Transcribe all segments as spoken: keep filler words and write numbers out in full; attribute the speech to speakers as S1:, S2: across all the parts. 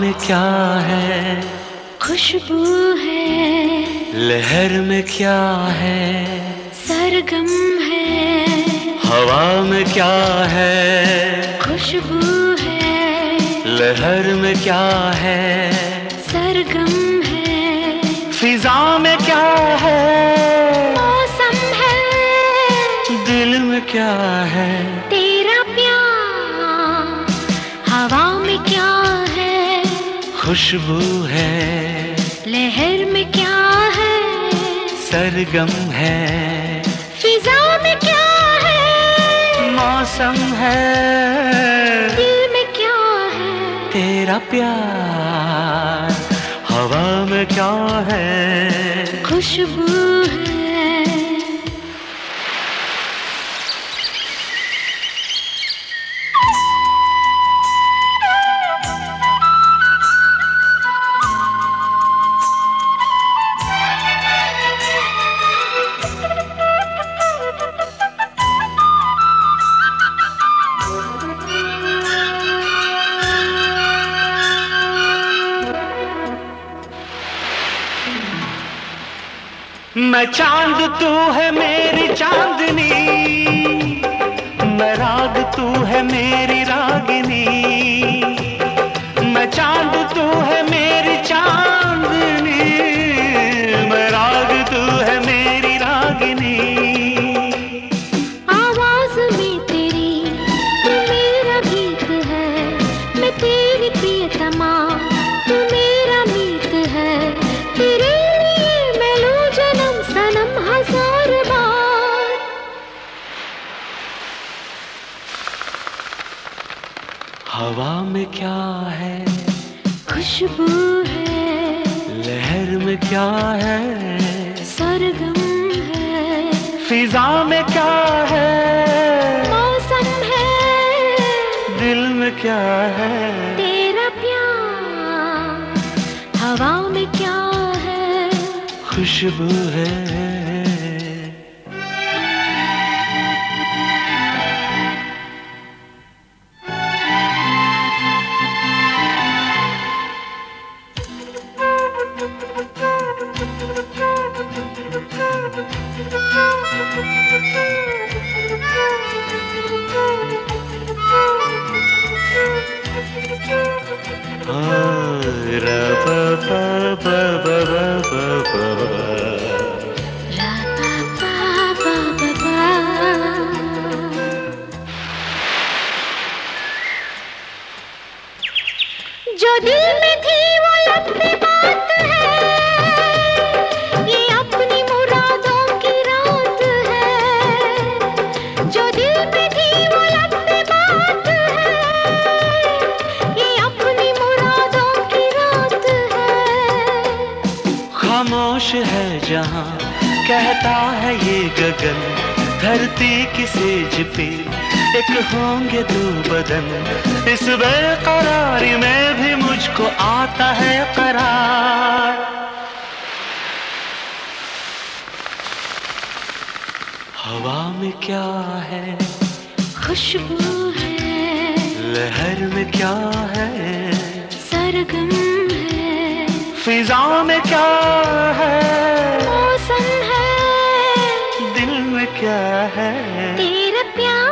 S1: में क्या है?
S2: खुशबू है।
S1: लहर में क्या है?
S2: सरगम है।
S1: हवा में क्या है?
S2: खुशबू है।
S1: लहर में क्या है?
S2: सरगम है।
S1: फिजा में क्या है?
S2: मौसम है।
S1: दिल में क्या है?
S2: तेरा प्यार। हवा में क्या है?
S1: खुशबू है।
S2: लहर में क्या है?
S1: सरगम है।
S2: फिजा में क्या है?
S1: मौसम है।
S2: दिल में क्या है?
S1: तेरा प्यार। हवा में क्या है?
S2: खुशबू है।
S1: मैं चांद तू है मेरी चांदनी, मैं राग तू है मेरी रागिनी। मैं चांद तू है मेरी चांदनी, मैं राग तू है मेरी रागिनी।
S2: आवाज में तेरी तू मेरा गीत है, मैं तेरी प्रियतमा तू मेरा मीत है। तेरे
S1: हवा में क्या है?
S2: खुशबू है।
S1: लहर में क्या है?
S2: सरगम है।
S1: फिजा में क्या है?
S2: मौसम है।
S1: दिल में क्या है?
S2: तेरा प्यार। हवा में क्या है?
S1: खुशबू है।
S2: जो दिल में थी वो लंबी बात है, ये अपनी मुरादों की रात है। जो दिल में थी वो लंबी बात है, ये अपनी मुरादों की रात है।
S1: खामोश है जहां कहता है ये गगन, धरती की सेज पे एक होंगे दो बदन। इस बेकरारी में भी मुझको आता है करार। हवा में क्या है?
S2: खुशबू है।
S1: लहर में क्या है?
S2: सरगम है।
S1: फिजा में क्या है?
S2: मौसम है।
S1: दिल में क्या है?
S2: तेरा प्यार।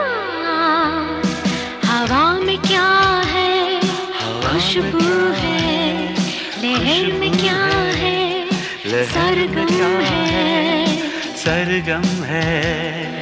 S2: हवा में क्या है? खुशबू है। लहर में क्या है? सरगम है।
S1: सरगम है।